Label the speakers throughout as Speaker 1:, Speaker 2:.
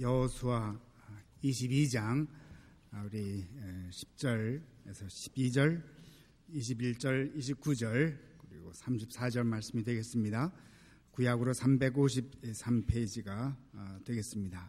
Speaker 1: 여호수아 22장 우리 10절에서 12절, 21절, 29절 그리고 34절 말씀이 되겠습니다. 구약으로 353페이지가 되겠습니다.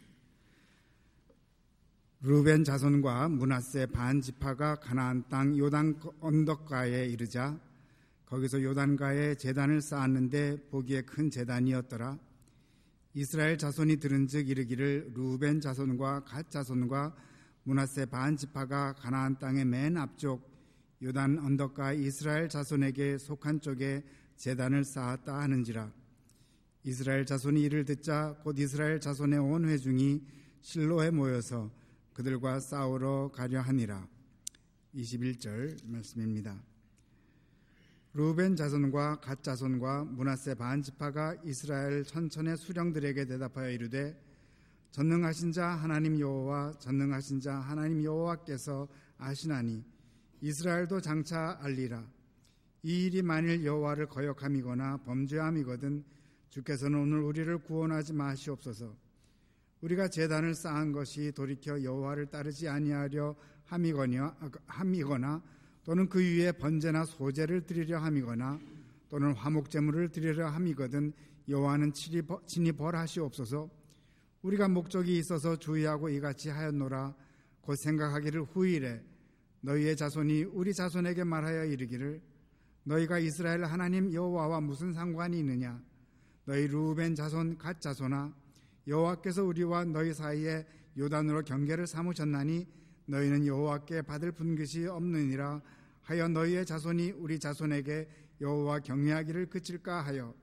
Speaker 1: 르우벤 자손과 므낫세 반 지파가 가나안 땅 요단 언덕가에 이르자 거기서 요단가에 제단을 쌓았는데 보기에 큰 제단이었더라. 이스라엘 자손이 들은즉 이르기를 르우벤 자손과 갓 자손과 므낫세 반 지파가 가나안 땅의 맨 앞쪽 요단 언덕가 이스라엘 자손에게 속한 쪽에 제단을 쌓았다 하는지라. 이스라엘 자손이 이를 듣자 곧 이스라엘 자손의 온 회중이 실로에 모여서 그들과 싸우러 가려 하니라. 21절 말씀입니다. 르우벤 자손과 갓 자손과 므낫세 반 지파가 이스라엘 천천의 수령들에게 대답하여 이르되 전능하신 자 하나님 여호와 전능하신 자 하나님 여호와께서 아시나니 이스라엘도 장차 알리라. 이 일이 만일 여호와를 거역함이거나 범죄함이거든 주께서는 오늘 우리를 구원하지 마시옵소서. 우리가 제단을 쌓은 것이 돌이켜 여호와를 따르지 아니하려 함이거나 또는 그 위에 번제나 소제를 드리려 함이거나 또는 화목제물을 드리려 함이거든 여호와는 친히 벌하시옵소서. 우리가 목적이 있어서 주의하고 이같이 하였노라. 곧 생각하기를 후일에 너희의 자손이 우리 자손에게 말하여 이르기를 너희가 이스라엘 하나님 여호와와 무슨 상관이 있느냐. 너희 르우벤 자손 갓 자손아 여호와께서 우리와 너희 사이에 요단으로 경계를 삼으셨나니 너희는 여호와께 받을 분깃이 없느니라 하여 너희의 자손이 우리 자손에게 여호와 경외하기를 그칠까 하여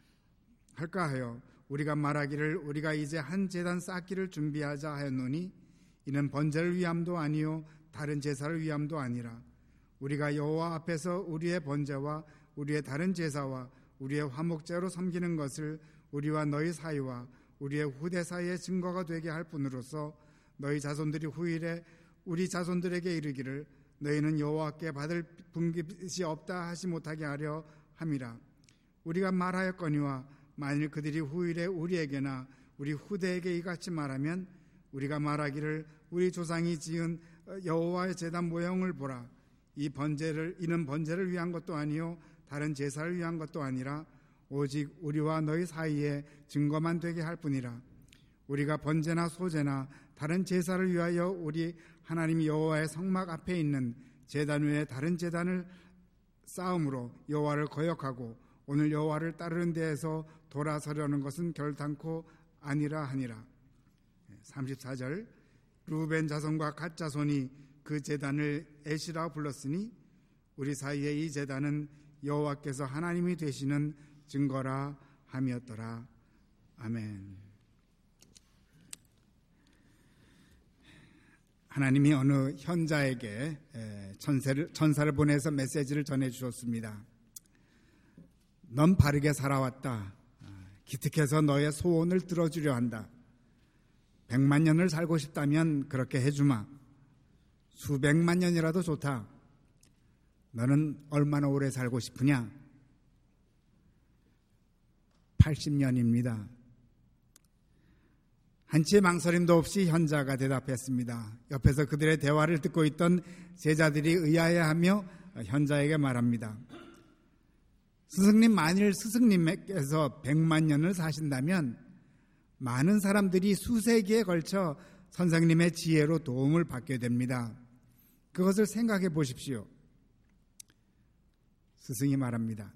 Speaker 1: 우리가 말하기를 우리가 이제 한 제단 쌓기를 준비하자 하였노니 이는 번제를 위함도 아니요 다른 제사를 위함도 아니라 우리가 여호와 앞에서 우리의 번제와 우리의 다른 제사와 우리의 화목제로 섬기는 것을 우리와 너희 사이와 우리의 후대 사이의 증거가 되게 할 뿐으로서 너희 자손들이 후일에 우리 자손들에게 이르기를 너희는 여호와께 받을 분깃이 없다 하지 못하게 하려 함이라. 우리가 말하였거니와 만일 그들이 후일에 우리에게나 우리 후대에게 이같이 말하면 우리가 말하기를 우리 조상이 지은 여호와의 제단 모형을 보라. 이는 번제를 위한 것도 아니요 다른 제사를 위한 것도 아니라 오직 우리와 너희 사이에 증거만 되게 할 뿐이라. 우리가 번제나 소제나 다른 제사를 위하여 우리 하나님 여호와의 성막 앞에 있는 제단 위에 다른 제단을 쌓음으로 여호와를 거역하고 오늘 여호와를 따르는 데에서 돌아서려는 것은 결단코 아니라 하니라. 34절 르우벤 자손과 갓 자손이 그 제단을 에시라 불렀으니 우리 사이에 이 제단은 여호와께서 하나님이 되시는 증거라 함이었더라. 아멘. 하나님이 어느 현자에게 천사를 보내서 메시지를 전해주셨습니다. 넌 바르게 살아왔다. 기특해서 너의 소원을 들어주려 한다. 100만 년을 살고 싶다면 그렇게 해주마. 수백만 년이라도 좋다. 너는 얼마나 오래 살고 싶으냐? 80년입니다. 한치의 망설임도 없이 현자가 대답했습니다. 옆에서 그들의 대화를 듣고 있던 제자들이 의아해하며 현자에게 말합니다. 스승님, 만일 스승님께서 100만 년을 사신다면 많은 사람들이 수세기에 걸쳐 선생님의 지혜로 도움을 받게 됩니다. 그것을 생각해 보십시오. 스승이 말합니다.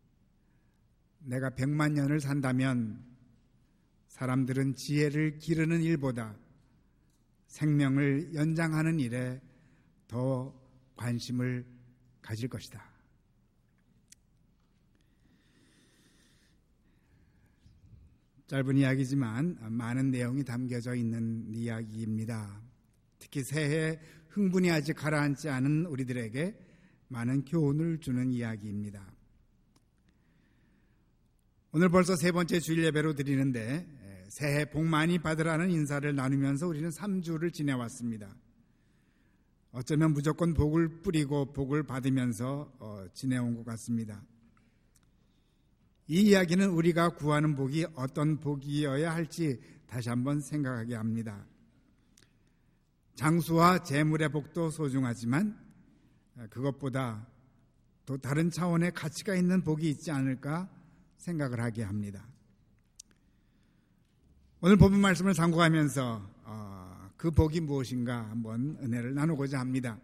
Speaker 1: 내가 100만 년을 산다면 사람들은 지혜를 기르는 일보다 생명을 연장하는 일에 더 관심을 가질 것이다. 짧은 이야기지만 많은 내용이 담겨져 있는 이야기입니다. 특히 새해 흥분이 아직 가라앉지 않은 우리들에게 많은 교훈을 주는 이야기입니다. 오늘 벌써 세 번째 주일 예배로 드리는데 새해 복 많이 받으라는 인사를 나누면서 우리는 3주를 지내왔습니다. 어쩌면 무조건 복을 뿌리고 복을 받으면서 지내온 것 같습니다. 이 이야기는 우리가 구하는 복이 어떤 복이어야 할지 다시 한번 생각하게 합니다. 장수와 재물의 복도 소중하지만 그것보다 또 다른 차원의 가치가 있는 복이 있지 않을까 생각을 하게 합니다. 오늘 본문 말씀을 상고하면서 그 복이 무엇인가 한번 은혜를 나누고자 합니다.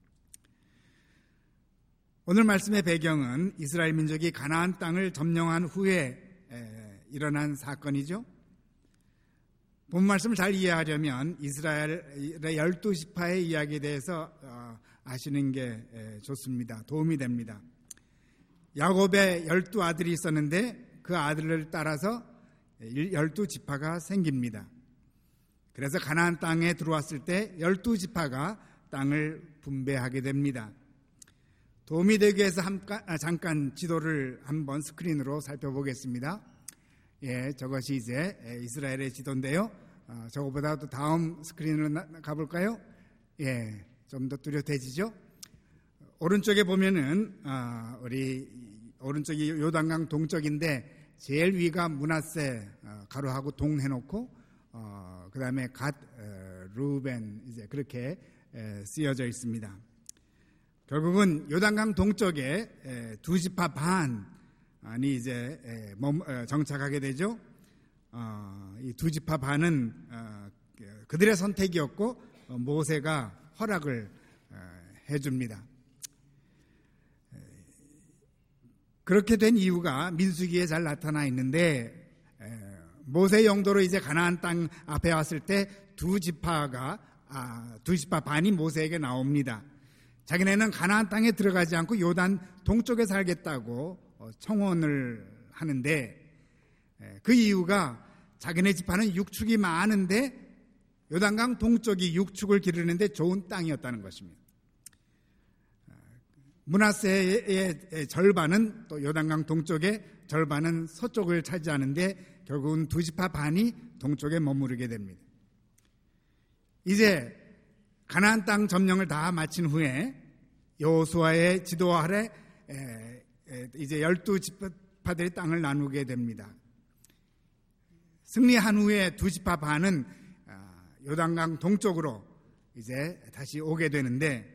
Speaker 1: 오늘 말씀의 배경은 이스라엘 민족이 가나안 땅을 점령한 후에 일어난 사건이죠. 본 말씀을 잘 이해하려면 이스라엘의 12지파의 이야기에 대해서 아시는 게 좋습니다. 도움이 됩니다. 야곱의 12아들이 있었는데 그 아들을 따라서 12지파가 생깁니다. 그래서 가나안 땅에 들어왔을 때 12지파가 땅을 분배하게 됩니다. 도움이 되기 위해서 잠깐 지도를 한번 스크린으로 살펴보겠습니다. 저것이 이제 이스라엘의 지도인데요. 저거보다도 다음 스크린으로 가볼까요? 좀 더 뚜렷해지죠? 오른쪽에 보면은 우리 오른쪽이 요단강 동쪽인데 제일 위가 므낫세 가로하고 동 해놓고 그 다음에 갓, 루벤 이제 그렇게 쓰여져 있습니다. 결국은 요단강 동쪽에 두 지파 반이 이제 정착하게 되죠. 이 두 지파 반은 그들의 선택이었고 모세가 허락을 해줍니다. 그렇게 된 이유가 민수기에 잘 나타나 있는데 모세 영도로 이제 가나안 땅 앞에 왔을 때 두 지파 반이 모세에게 나옵니다. 자기네는 가나안 땅에 들어가지 않고 요단 동쪽에 살겠다고 청혼을 하는데 그 이유가 자기네 지파는 육축이 많은데 요단강 동쪽이 육축을 기르는데 좋은 땅이었다는 것입니다. 므낫세의 절반은 또 요단강 동쪽에 절반은 서쪽을 차지하는데 결국은 두 지파 반이 동쪽에 머무르게 됩니다. 이제 가나안 땅 점령을 다 마친 후에 여호수아의 지도 아래 이제 12지파들이 땅을 나누게 됩니다. 승리한 후에 두 지파 반은 요단강 동쪽으로 이제 다시 오게 되는데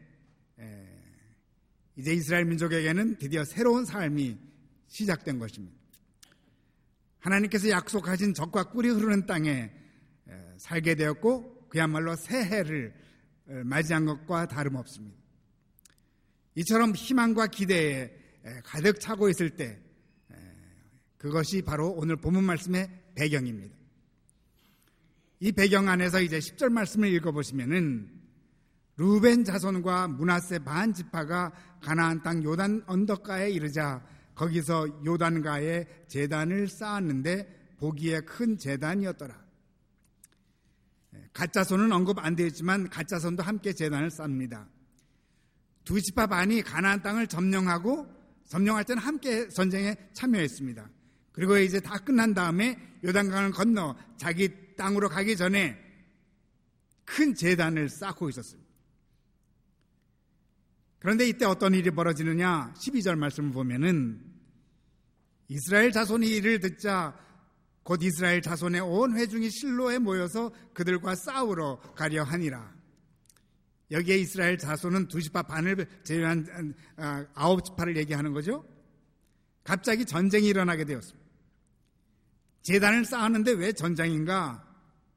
Speaker 1: 이제 이스라엘 민족에게는 드디어 새로운 삶이 시작된 것입니다. 하나님께서 약속하신 젖과 꿀이 흐르는 땅에 살게 되었고 그야말로 새해를 맞이한 것과 다름없습니다. 이처럼 희망과 기대에 가득 차고 있을 때 그것이 바로 오늘 본문 말씀의 배경입니다. 이 배경 안에서 이제 10절 말씀을 읽어보시면은 루벤 자손과 므낫세 반 지파가 가나안 땅 요단 언덕가에 이르자 거기서 요단가에 제단을 쌓았는데 보기에 큰 제단이었더라. 갓자손은 언급 안 되어 있지만 갓자손도 함께 제단을 쌓습니다. 두 지파 반이 가나안 땅을 점령할 때는 함께 전쟁에 참여했습니다. 그리고 이제 다 끝난 다음에 요단강을 건너 자기 땅으로 가기 전에 큰 제단을 쌓고 있었습니다. 그런데 이때 어떤 일이 벌어지느냐? 12절 말씀을 보면은 이스라엘 자손이 이를 듣자 곧 이스라엘 자손의 온 회중이 실로에 모여서 그들과 싸우러 가려 하니라. 여기에 이스라엘 자손은 두 지파 반을 제외한 9지파를 얘기하는 거죠. 갑자기 전쟁이 일어나게 되었습니다. 제단을 쌓았는데 왜 전쟁인가?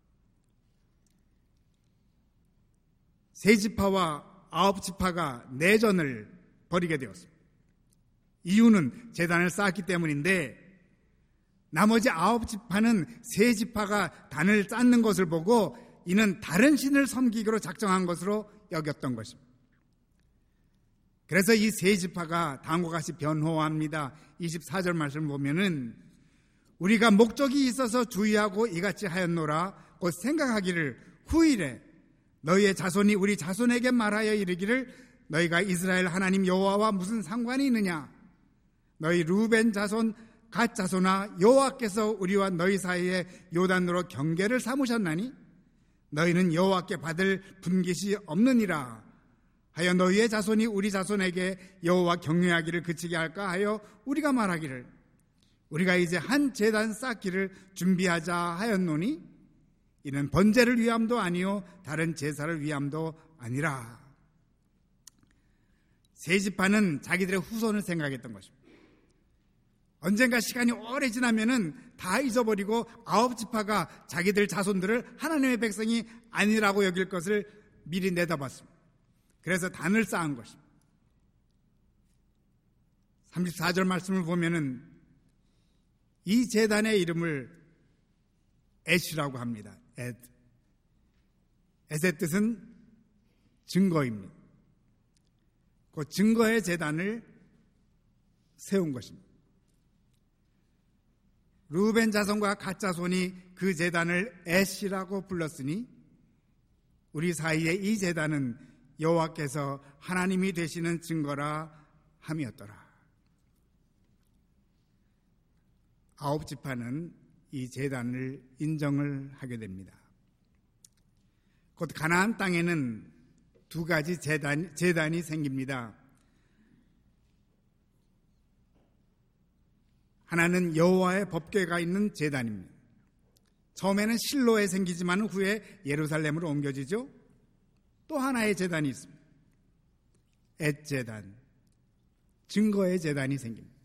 Speaker 1: 세 지파와 9지파가 내전을 벌이게 되었습니다. 이유는 제단을 쌓았기 때문인데 나머지 9지파는 세 지파가 단을 쌓는 것을 보고 이는 다른 신을 섬기기로 작정한 것으로 여겼던 것입니다. 그래서 이 세 지파가 다음과 같이 변호합니다. 24절 말씀을 보면은 우리가 목적이 있어서 주의하고 이같이 하였노라. 곧 생각하기를 후일에 너희의 자손이 우리 자손에게 말하여 이르기를 너희가 이스라엘 하나님 여호와와 무슨 상관이 있느냐? 너희 루벤 자손 갓 자손아 여호와께서 우리와 너희 사이에 요단으로 경계를 삼으셨나니 너희는 여호와께 받을 분깃이 없느니라 하여 너희의 자손이 우리 자손에게 여호와 경외하기를 그치게 할까 하여 우리가 말하기를 우리가 이제 한 제단 쌓기를 준비하자 하였노니 이는 번제를 위함도 아니요 다른 제사를 위함도 아니라. 세 지파는 자기들의 후손을 생각했던 것입니다. 언젠가 시간이 오래 지나면은 다 잊어버리고 9지파가 자기들 자손들을 하나님의 백성이 아니라고 여길 것을 미리 내다봤습니다. 그래서 단을 쌓은 것입니다. 34절 말씀을 보면은 이 제단의 이름을 엣이라고 합니다. 엣의 뜻은 증거입니다. 그 증거의 제단을 세운 것입니다. 르우벤 자손과 갓 자손이 그 제단을 엣이라고 불렀으니 우리 사이에 이 제단은 여호와께서 하나님이 되시는 증거라 함이었더라. 9지파는 이 제단을 인정을 하게 됩니다. 곧 가나안 땅에는 두 가지 제단이 생깁니다. 하나는 여호와의 법궤가 있는 제단입니다. 처음에는 실로에 생기지만 후에 예루살렘으로 옮겨지죠. 또 하나의 제단이 있습니다. 엣 제단, 증거의 제단이 생깁니다.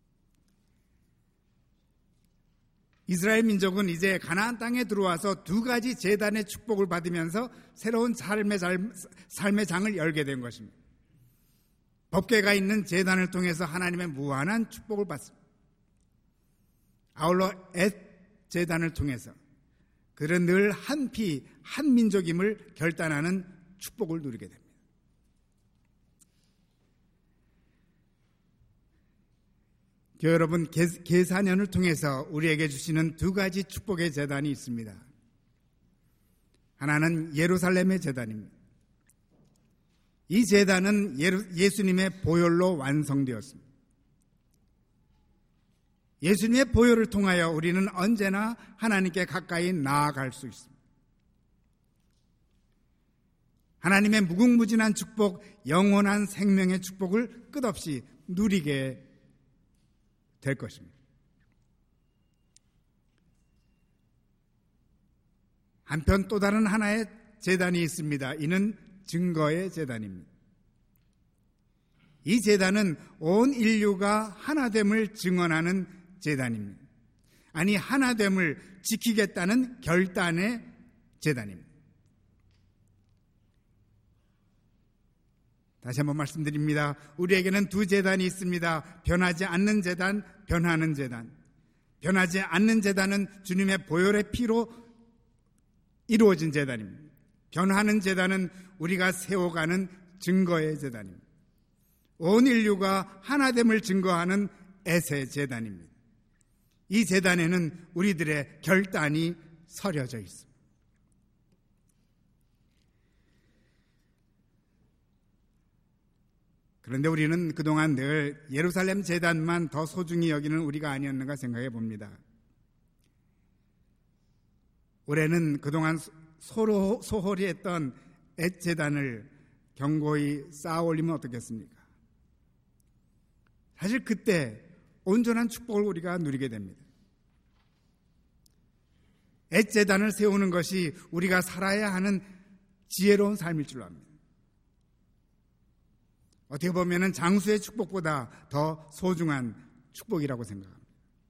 Speaker 1: 이스라엘 민족은 이제 가나안 땅에 들어와서 두 가지 제단의 축복을 받으면서 새로운 삶의 장을 열게 된 것입니다. 법궤가 있는 제단을 통해서 하나님의 무한한 축복을 받습니다. 아울러 엣 제단을 통해서 그들은 늘 한 피, 한 민족임을 결단하는 축복을 누리게 됩니다. 교회 여러분, 계사년을 통해서 우리에게 주시는 두 가지 축복의 제단이 있습니다. 하나는 예루살렘의 제단입니다. 이 제단은 예수님의 보혈로 완성되었습니다. 예수님의 보혈을 통하여 우리는 언제나 하나님께 가까이 나아갈 수 있습니다. 하나님의 무궁무진한 축복, 영원한 생명의 축복을 끝없이 누리게 될 것입니다. 한편 또 다른 하나의 제단이 있습니다. 이는 증거의 제단입니다. 이 제단은 온 인류가 하나됨을 증언하는 제단입니다. 아니, 하나됨을 지키겠다는 결단의 제단입니다. 다시 한번 말씀드립니다. 우리에게는 두 제단이 있습니다. 변하지 않는 제단, 변하는 제단. 변하지 않는 제단은 주님의 보혈의 피로 이루어진 제단입니다. 변하는 제단은 우리가 세워가는 증거의 제단입니다. 온 인류가 하나됨을 증거하는 엣의 제단입니다. 이 제단에는 우리들의 결단이 서려져 있습니다. 그런데 우리는 그동안 늘 예루살렘 제단만 더 소중히 여기는 우리가 아니었는가 생각해 봅니다. 올해는 그동안 소홀히 했던 엣 제단을 견고히 쌓아 올리면 어떻겠습니까? 사실 그때 온전한 축복을 우리가 누리게 됩니다. 엣 제단을 세우는 것이 우리가 살아야 하는 지혜로운 삶일 줄로 압니다. 어떻게 보면 장수의 축복보다 더 소중한 축복이라고 생각합니다.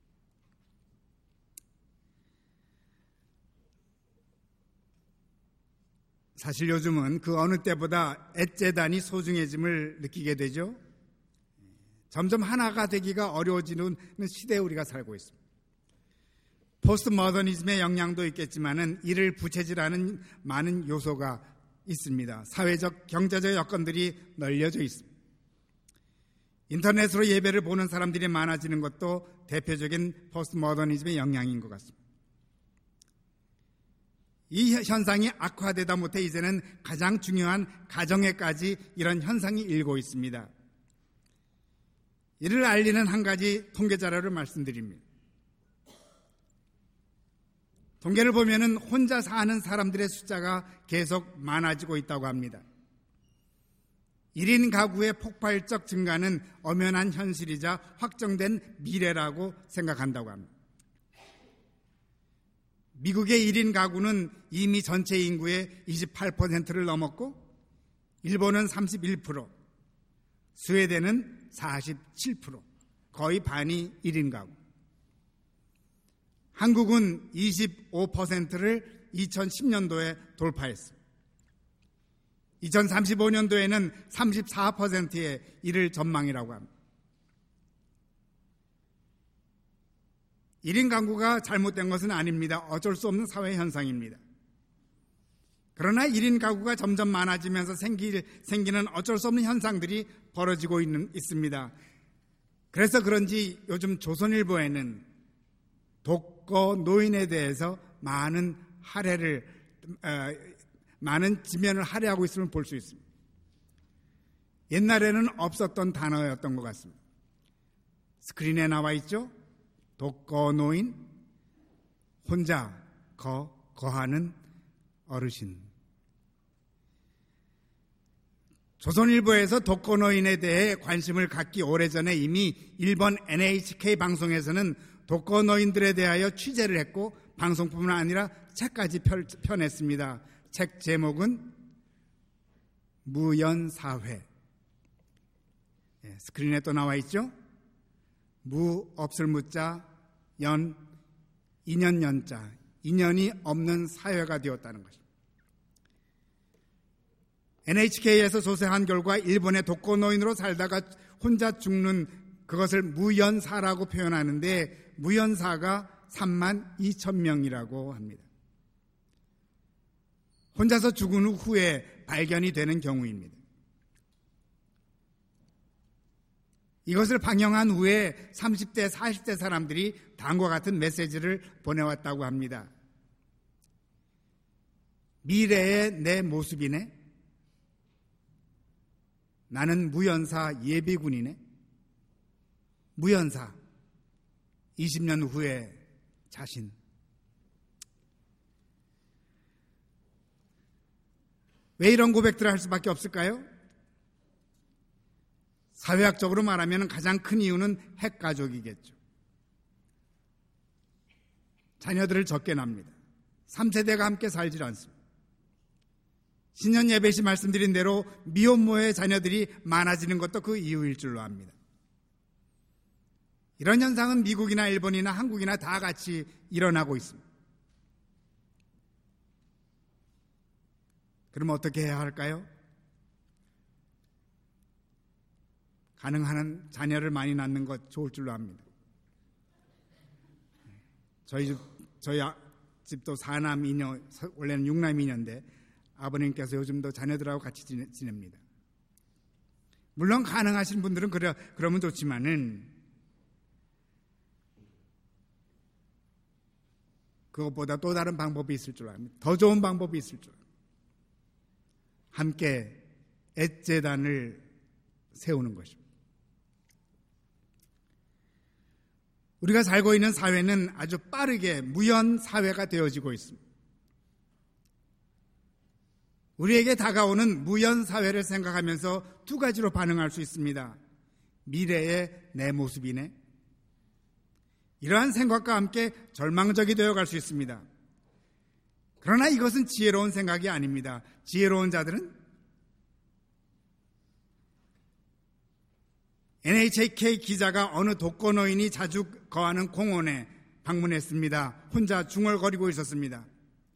Speaker 1: 사실 요즘은 그 어느 때보다 엣 제단이 소중해짐을 느끼게 되죠. 점점 하나가 되기가 어려워지는 시대에 우리가 살고 있습니다. 포스트 모더니즘의 영향도 있겠지만은 이를 부채질하는 많은 요소가 있습니다. 사회적, 경제적 여건들이 널려져 있습니다. 인터넷으로 예배를 보는 사람들이 많아지는 것도 대표적인 포스트 모더니즘의 영향인 것 같습니다. 이 현상이 악화되다 못해 이제는 가장 중요한 가정에까지 이런 현상이 일고 있습니다. 이를 알리는 한 가지 통계 자료를 말씀드립니다. 통계를 보면은 혼자 사는 사람들의 숫자가 계속 많아지고 있다고 합니다. 1인 가구의 폭발적 증가는 엄연한 현실이자 확정된 미래라고 생각한다고 합니다. 미국의 1인 가구는 이미 전체 인구의 28%를 넘었고 일본은 31%, 스웨덴은 47%, 거의 반이 1인 가구. 한국은 25%를 2010년도에 돌파했습니다. 2035년도에는 34%에 이를 전망이라고 합니다. 1인 가구가 잘못된 것은 아닙니다. 어쩔 수 없는 사회 현상입니다. 그러나 1인 가구가 점점 많아지면서 생기는 어쩔 수 없는 현상들이 벌어지고 있습니다. 그래서 그런지 요즘 조선일보에는 독거 노인에 대해서 많은 지면을 할애하고 있음을 볼 수 있습니다. 옛날에는 없었던 단어였던 것 같습니다. 스크린에 나와 있죠? 독거 노인, 혼자 거하는 어르신. 조선일보에서 독거 노인에 대해 관심을 갖기 오래전에 이미 일본 NHK 방송에서는 독거 노인들에 대하여 취재를 했고 방송뿐만 아니라 책까지 펴냈습니다. 책 제목은 무연사회. 스크린에 또 나와 있죠? 무 없을 무자, 연 인연 연자, 인연이 없는 사회가 되었다는 것입니다. NHK에서 조사한 결과 일본의 독거 노인으로 살다가 혼자 죽는 그것을 무연사라고 표현하는데 무연사가 32,000명이라고 합니다. 혼자서 죽은 후에 발견이 되는 경우입니다. 이것을 방영한 후에 30대, 40대 사람들이 다음과 같은 메시지를 보내왔다고 합니다. 미래의 내 모습이네. 나는 무연사 예비군이네. 무연사 20년 후에 자신. 왜 이런 고백들을 할 수밖에 없을까요? 사회학적으로 말하면 가장 큰 이유는 핵가족이겠죠. 자녀들을 적게 납니다. 3세대가 함께 살질 않습니다. 신년 예배 시 말씀드린 대로 미혼모의 자녀들이 많아지는 것도 그 이유일 줄로 압니다. 이런 현상은 미국이나 일본이나 한국이나 다 같이 일어나고 있습니다. 그럼 어떻게 해야 할까요? 가능한 자녀를 많이 낳는 것 좋을 줄로 압니다. 저희 집도 4남 2녀, 원래는 6남 2녀인데 아버님께서 요즘도 자녀들하고 같이 지냅니다. 물론 가능하신 분들은 그러면 좋지만은 그것보다 또 다른 방법이 있을 줄 압니다. 더 좋은 방법이 있을 줄 압니다. 함께 앳재단을 세우는 것입니다. 우리가 살고 있는 사회는 아주 빠르게 무연 사회가 되어지고 있습니다. 우리에게 다가오는 무연 사회를 생각하면서 두 가지로 반응할 수 있습니다. 미래의 내 모습이네. 이러한 생각과 함께 절망적이 되어갈 수 있습니다. 그러나 이것은 지혜로운 생각이 아닙니다. 지혜로운 자들은 NHK 기자가 어느 독거 노인이 자주 거하는 공원에 방문했습니다. 혼자 중얼거리고 있었습니다.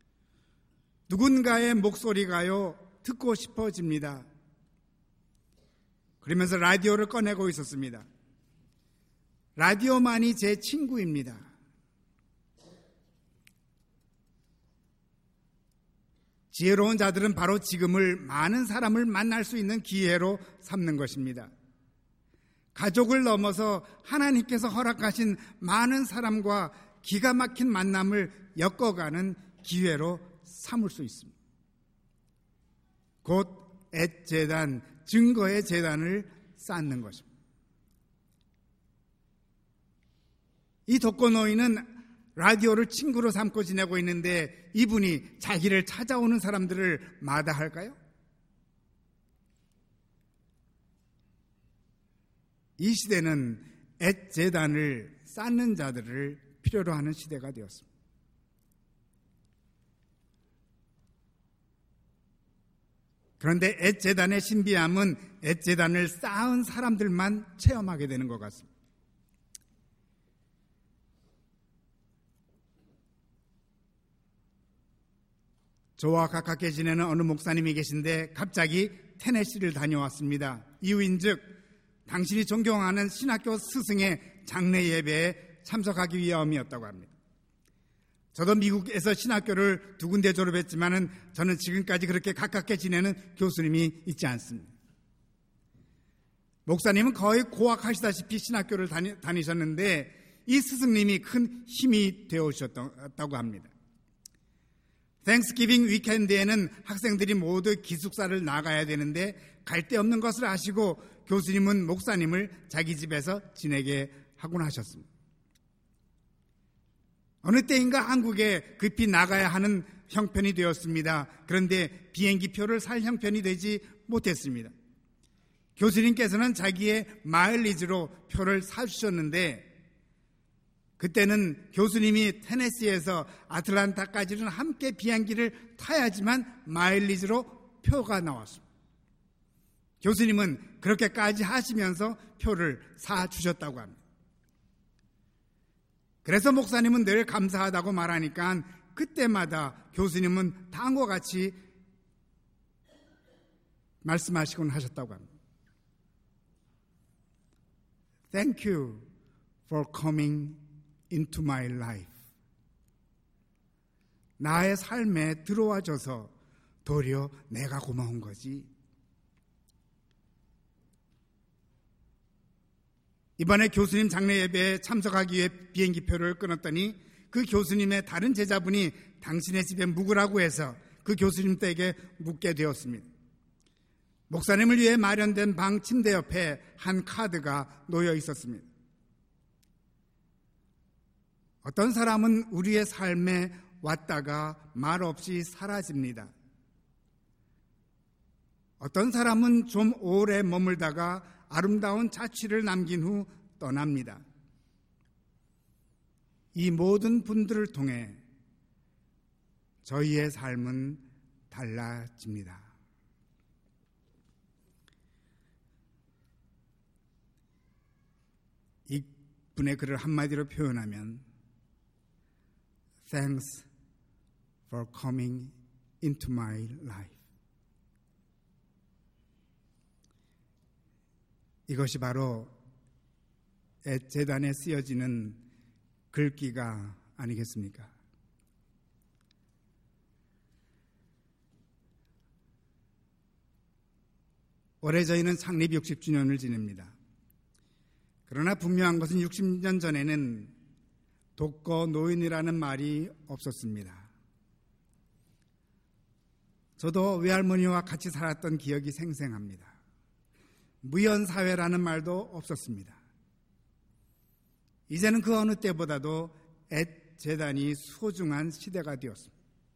Speaker 1: 누군가의 목소리가요 듣고 싶어집니다. 그러면서 라디오를 꺼내고 있었습니다. 라디오만이 제 친구입니다. 지혜로운 자들은 바로 지금을 많은 사람을 만날 수 있는 기회로 삼는 것입니다. 가족을 넘어서 하나님께서 허락하신 많은 사람과 기가 막힌 만남을 엮어가는 기회로 삼을 수 있습니다. 곧 앳재단, 증거의 재단을 쌓는 것입니다. 이 독거 노인은 라디오를 친구로 삼고 지내고 있는데 이분이 자기를 찾아오는 사람들을 마다할까요? 이 시대는 앳재단을 쌓는 자들을 필요로 하는 시대가 되었습니다. 그런데 엣재단의 신비함은 엣재단을 쌓은 사람들만 체험하게 되는 것 같습니다. 저와 가깝게 지내는 어느 목사님이 계신데 갑자기 테네시를 다녀왔습니다. 이유인즉 당신이 존경하는 신학교 스승의 장례 예배에 참석하기 위함이었다고 합니다. 저도 미국에서 신학교를 2군데 졸업했지만은 저는 지금까지 그렇게 가깝게 지내는 교수님이 있지 않습니다. 목사님은 거의 고학하시다시피 신학교를 다니셨는데 이 스승님이 큰 힘이 되어주셨다고 합니다. 땡스기빙 위켄드에는 학생들이 모두 기숙사를 나가야 되는데 갈 데 없는 것을 아시고 교수님은 목사님을 자기 집에서 지내게 하곤 하셨습니다. 어느 때인가 한국에 급히 나가야 하는 형편이 되었습니다. 그런데 비행기표를 살 형편이 되지 못했습니다. 교수님께서는 자기의 마일리지로 표를 사주셨는데 그때는 교수님이 테네시에서 아틀란타까지는 함께 비행기를 타야지만 마일리지로 표가 나왔습니다. 교수님은 그렇게까지 하시면서 표를 사주셨다고 합니다. 그래서 목사님은 늘 감사하다고 말하니까 그때마다 교수님은 다음과 같이 말씀하시곤 하셨다고 합니다. Thank you for coming into my life. 나의 삶에 들어와줘서 도리어 내가 고마운 거지. 이번에 교수님 장례 예배에 참석하기 위해 비행기표를 끊었더니 그 교수님의 다른 제자분이 당신의 집에 묵으라고 해서 그 교수님 댁에 묵게 되었습니다. 목사님을 위해 마련된 방 침대 옆에 한 카드가 놓여 있었습니다. 어떤 사람은 우리의 삶에 왔다가 말없이 사라집니다. 어떤 사람은 좀 오래 머물다가 아름다운 자취를 남긴 후 떠납니다. 이 모든 분들을 통해 저희의 삶은 달라집니다. 이 분의 글을 한마디로 표현하면 Thanks for coming into my life. 이것이 바로 엣재단에 쓰여지는 글귀가 아니겠습니까? 올해 저희는 창립 60주년을 지냅니다. 그러나 분명한 것은 60년 전에는 독거 노인이라는 말이 없었습니다. 저도 외할머니와 같이 살았던 기억이 생생합니다. 무연사회라는 말도 없었습니다. 이제는 그 어느 때보다도 엣재단이 소중한 시대가 되었습니다.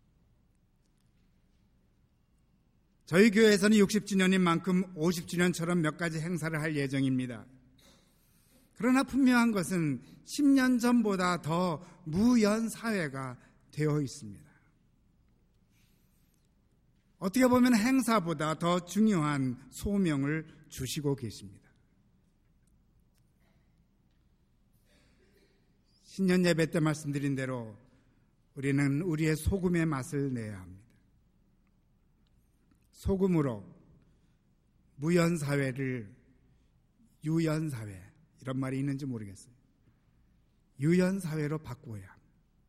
Speaker 1: 저희 교회에서는 60주년인 만큼 50주년처럼 몇 가지 행사를 할 예정입니다. 그러나 분명한 것은 10년 전보다 더 무연사회가 되어 있습니다. 어떻게 보면 행사보다 더 중요한 소명을 주시고 계십니다. 신년 예배 때 말씀드린 대로 우리는 우리의 소금의 맛을 내야 합니다. 소금으로 무연사회를 유연사회, 이런 말이 있는지 모르겠어요. 유연사회로 바꾸어야 합니다.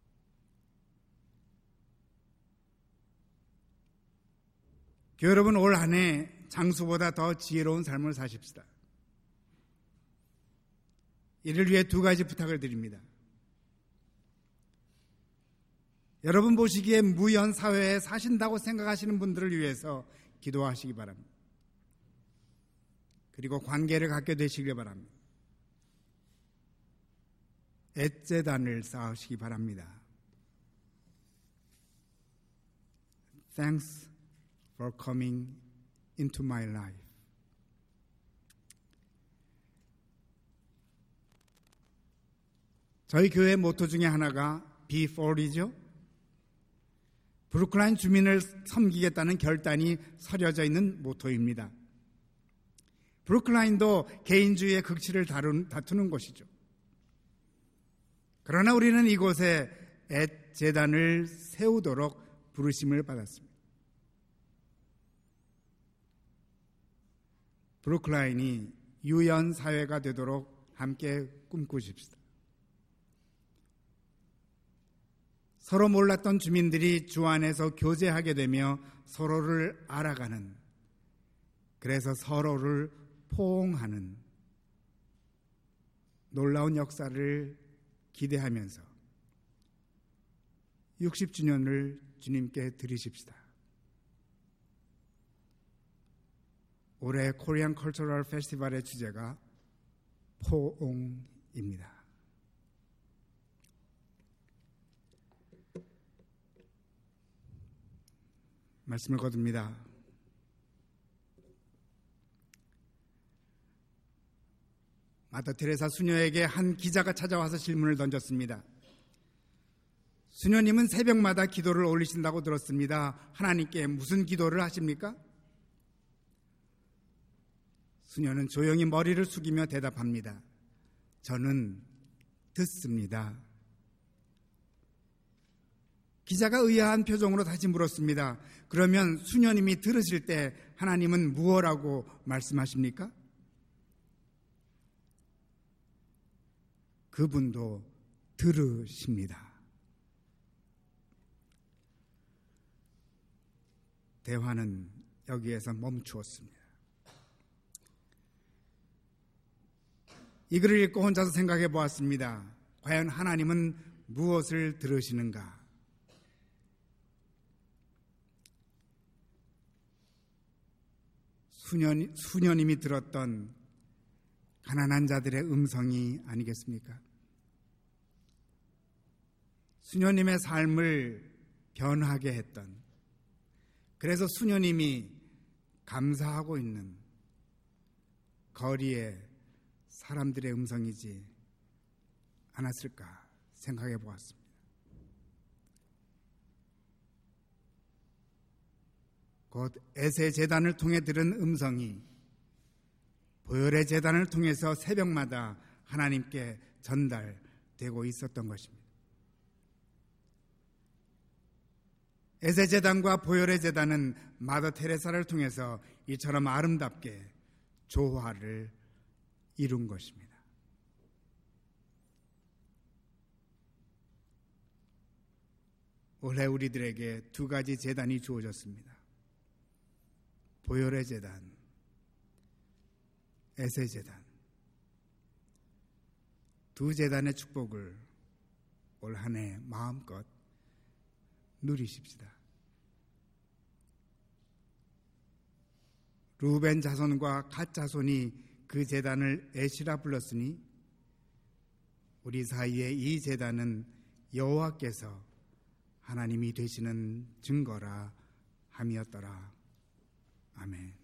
Speaker 1: 교회 여러분, 올 한 해 장수보다 더 지혜로운 삶을 사십시다. 이를 위해 2가지 부탁을 드립니다. 여러분 보시기에 무연사회에 사신다고 생각하시는 분들을 위해서 기도하시기 바랍니다. 그리고 관계를 갖게 되시길 바랍니다. 엣재단을 쌓으시기 바랍니다. Thanks for coming into my life. 저희 교회 모토 중에 하나가 Be for이죠. 브루클라인 주민을 섬기겠다는 결단이 서려져 있는 모토입니다. 브루클라인도 개인주의의 극치를 다투는 곳이죠. 그러나 우리는 이곳에 앳 재단을 세우도록 부르심을 받았습니다. 브루클라인이 유연 사회가 되도록 함께 꿈꾸십시다. 서로 몰랐던 주민들이 주 안에서 교제하게 되며 서로를 알아가는, 그래서 서로를 포옹하는 놀라운 역사를 기대하면서 60주년을 주님께 드리십시다. 올해 코리안 컬처럴 페스티벌의 주제가 포옹입니다. 말씀을 거둡니다. 마더 테레사 수녀에게 한 기자가 찾아와서 질문을 던졌습니다. 수녀님은 새벽마다 기도를 올리신다고 들었습니다. 하나님께 무슨 기도를 하십니까? 수녀는 조용히 머리를 숙이며 대답합니다. 저는 듣습니다. 기자가 의아한 표정으로 다시 물었습니다. 그러면 수녀님이 들으실 때 하나님은 무엇라고 말씀하십니까? 그분도 들으십니다. 대화는 여기에서 멈추었습니다. 이 글을 읽고 혼자서 생각해 보았습니다. 과연 하나님은 무엇을 들으시는가? 수녀님이 들었던 가난한 자들의 음성이 아니겠습니까? 수녀님의 삶을 변하게 했던, 그래서 수녀님이 감사하고 있는 거리의 사람들의 음성이지 않았을까 생각해 보았습니다. 곧 앳의 제단을 통해 들은 음성이 보혈의 제단을 통해서 새벽마다 하나님께 전달되고 있었던 것입니다. 앳의 제단과 보혈의 제단은 마더 테레사를 통해서 이처럼 아름답게 조화를 이룬 것입니다. 올해 우리들에게 두 가지 제단이 주어졌습니다. 보혈의 제단, 앳의 제단. 두 제단의 축복을 올 한 해 마음껏 누리십시다. 루벤 자손과 갓 자손이 그 제단을 앳이라 불렀으니 우리 사이에 이 제단은 여호와께서 하나님이 되시는 증거라 함이었더라. 아멘.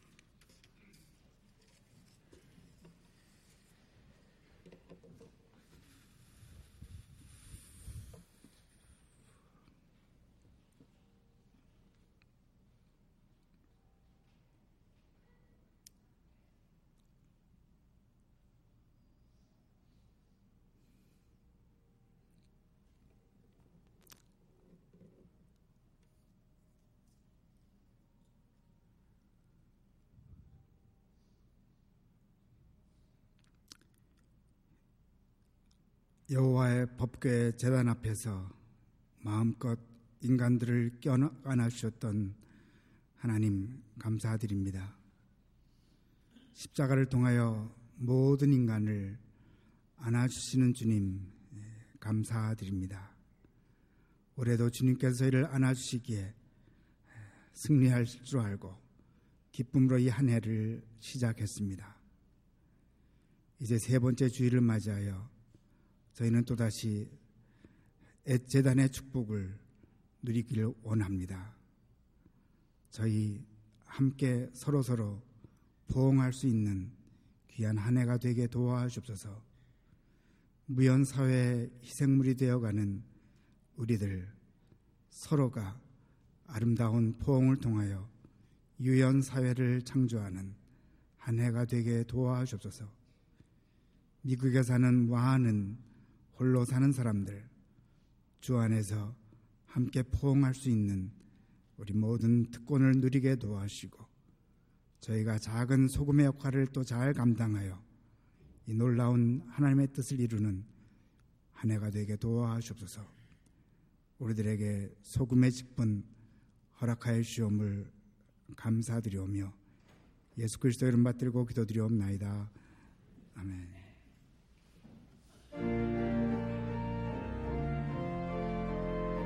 Speaker 1: 여호와의 법궤 제단 앞에서 마음껏 인간들을 껴안아주셨던 하나님 감사드립니다. 십자가를 통하여 모든 인간을 안아주시는 주님 감사드립니다. 올해도 주님께서 저희를 안아주시기에 승리할 줄 알고 기쁨으로 이 한 해를 시작했습니다. 이제 세 번째 주일을 맞이하여 저희는 또다시 앳 제단의 축복을 누리기를 원합니다. 저희 함께 서로서로 포옹할 수 있는 귀한 한 해가 되게 도와주옵소서. 무연사회의 희생물이 되어가는 우리들 서로가 아름다운 포옹을 통하여 유연 사회를 창조하는 한 해가 되게 도와주옵소서. 미국에 사는 많은 홀로 사는 사람들, 주 안에서 함께 포옹할 수 있는 우리 모든 특권을 누리게 도와주시고, 저희가 작은 소금의 역할을 또 잘 감당하여 이 놀라운 하나님의 뜻을 이루는 한 해가 되게 도와주옵소서. 우리들에게 소금의 직분 허락하여 주옵을 감사드리오며 예수 그리스도 이름 받들고 기도드리옵나이다. 아멘.